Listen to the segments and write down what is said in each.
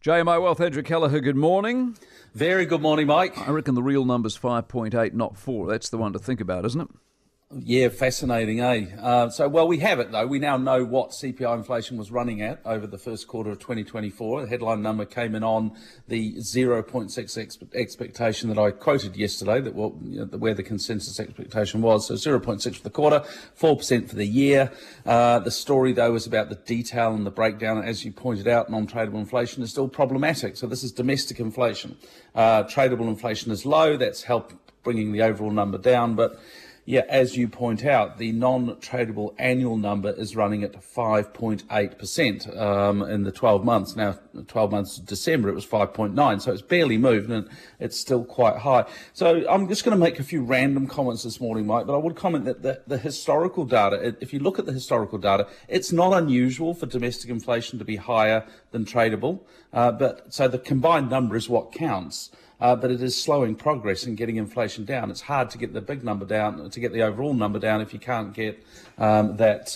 JMI Wealth, Andrew Kelleher, good morning. Very good morning, Mike. I reckon the real number's 5.8, not 4. That's the one to think about, isn't it? Yeah, fascinating, eh? Well, we have it, though. We now know what CPI inflation was running at over the first quarter of 2024. The headline number came in on the 0.6 expectation that I quoted yesterday, where the consensus expectation was. So 0.6 for the quarter, 4% for the year. The story, though, was about the detail and the breakdown. As you pointed out, non-tradable inflation is still problematic. So this is domestic inflation. Tradable inflation is low. That's helped bringing the overall number down. But yeah, as you point out, the non-tradable annual number is running at 5.8% in the 12 months. Now, 12 months of December, it was 5.9, so it's barely moved, and it's still quite high. So I'm just going to make a few random comments this morning, Mike, but I would comment that the historical data, if you look at the historical data, it's not unusual for domestic inflation to be higher than tradable, so the combined number is what counts. But it is slowing progress in getting inflation down. It's hard to get the big number down, to get the overall number down, if you can't get that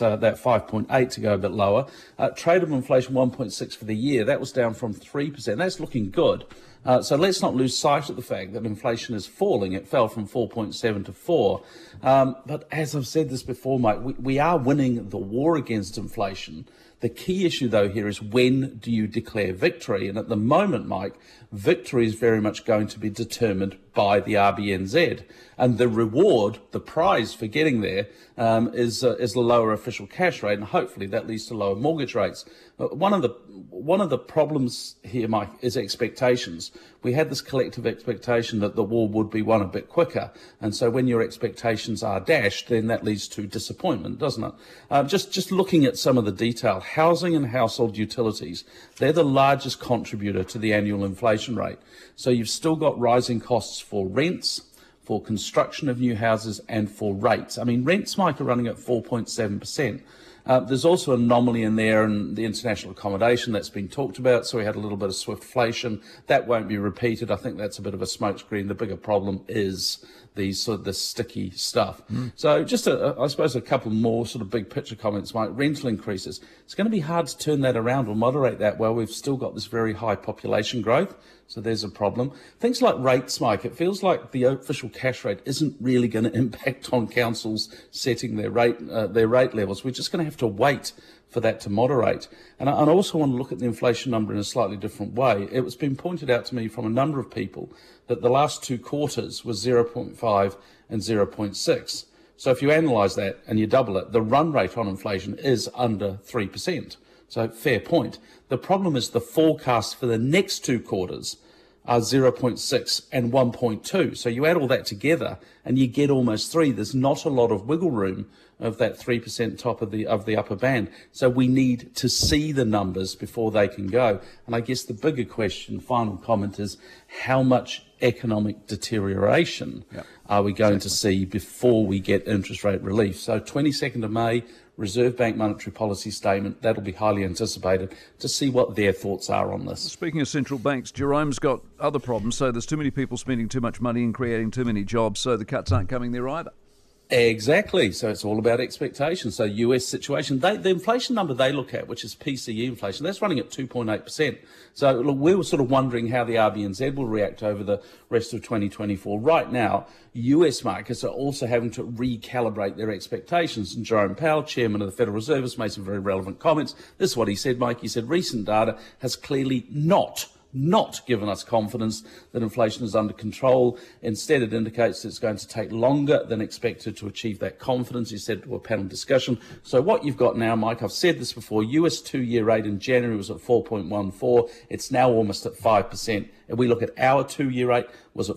5.8 to go a bit lower. Tradable inflation 1.6 for the year. That was down from 3%. That's looking good. So let's not lose sight of the fact that inflation is falling. It fell from 4.7 to 4. But as I've said this before, Mike, we are winning the war against inflation. The key issue, though, here is when do you declare victory? And at the moment, Mike, victory is very much going to be determined by the RBNZ. And the reward, the prize for getting there, is the lower official cash rate, and hopefully that leads to lower mortgage rates. One of the problems here, Mike, is expectations. We had this collective expectation that the war would be won a bit quicker, and so when your expectations are dashed, then that leads to disappointment, doesn't it? Just looking at some of the detail, housing and household utilities, they're the largest contributor to the annual inflation rate. So you've still got rising costs for rents, for construction of new houses, and for rates. I mean, rents, Mike, are running at 4.7%. There's also an anomaly in there in the international accommodation that's been talked about, so we had a little bit of swiftflation. That won't be repeated. I think that's a bit of a smokescreen. The bigger problem is the sticky stuff. So just, I suppose, a couple more sort of big picture comments, Mike. Rental increases. It's going to be hard to turn that around or moderate that while we've still got this very high population growth. So there's a problem. Things like rates, Mike, it feels like the official cash rate isn't really going to impact on councils setting their rate levels. We're just going to have to wait for that to moderate. And I also want to look at the inflation number in a slightly different way. It was been pointed out to me from a number of people that the last two quarters was 0.5 and 0.6. So if you analyse that and you double it, the run rate on inflation is under 3%. So fair point. The problem is the forecast for the next two quarters are 0.6 and 1.2. So you add all that together and you get almost 3. There's not a lot of wiggle room of that 3% top of the upper band. So we need to see the numbers before they can go. And I guess the bigger question, final comment, is how much economic deterioration are we going to see before we get interest rate relief? So 22nd of May, Reserve Bank monetary policy statement, that'll be highly anticipated to see what their thoughts are on this. Speaking of central banks, Jerome's got other problems. So there's too many people spending too much money and creating too many jobs, so the cuts aren't coming there either. Exactly. So it's all about expectations. So US situation, the inflation number they look at, which is PCE inflation, that's running at 2.8%. So look, we were sort of wondering how the RBNZ will react over the rest of 2024. Right now, US markets are also having to recalibrate their expectations. And Jerome Powell, chairman of the Federal Reserve, has made some very relevant comments. This is what he said, Mike. He said, recent data has clearly not given us confidence that inflation is under control. Instead, it indicates that it's going to take longer than expected to achieve that confidence, he said to a panel discussion. So what you've got now, Mike, I've said this before, US two-year rate in January was at 4.14. It's now almost at 5%. If we look at our two-year rate, was at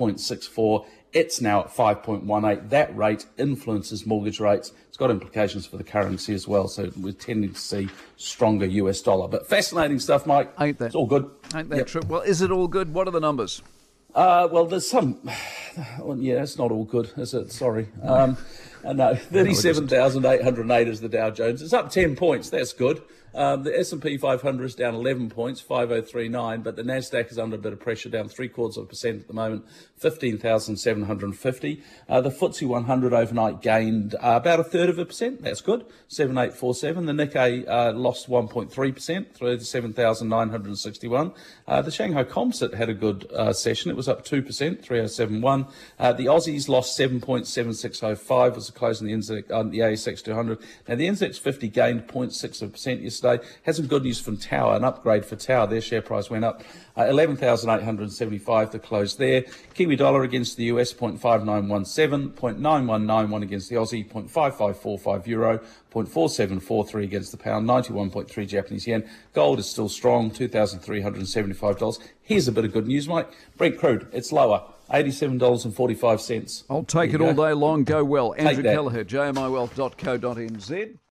4.64. It's now at 5.18. That rate influences mortgage rates. It's got implications for the currency as well, so we're tending to see stronger US dollar. But fascinating stuff, Mike. Ain't that? It's all good. Ain't that true? Well, is it all good? What are the numbers? Well, there's some... Well, yeah, it's not all good, is it? Sorry. No, 37,808 is the Dow Jones. It's up 10 points. That's good. The S&P 500 is down 11 points, 5039, but the Nasdaq is under a bit of pressure, down 0.75% at the moment, 15,750. The FTSE 100 overnight gained about 1/3%. That's good, 7847. The Nikkei lost 1.3% through to 7,961. The Shanghai Composite had a good session. It was up 2%, 3071. The Aussies lost 7.7605 was the close on the ASX 200. Now the NZX 50 gained 0.6% yesterday. Had some good news from Tower, an upgrade for Tower. Their share price went up 11,875 to close there. Kiwi dollar against the US 0.5917, 0.9191 against the Aussie, 0.5545 euro, 0.4743 against the pound, 91.3 Japanese yen. Gold is still strong, $2,375. Here's a bit of good news, Mike. Brent crude, it's lower, $87.45. I'll take it all day long. Go well. Andrew Kelleher, jmiwealth.co.nz.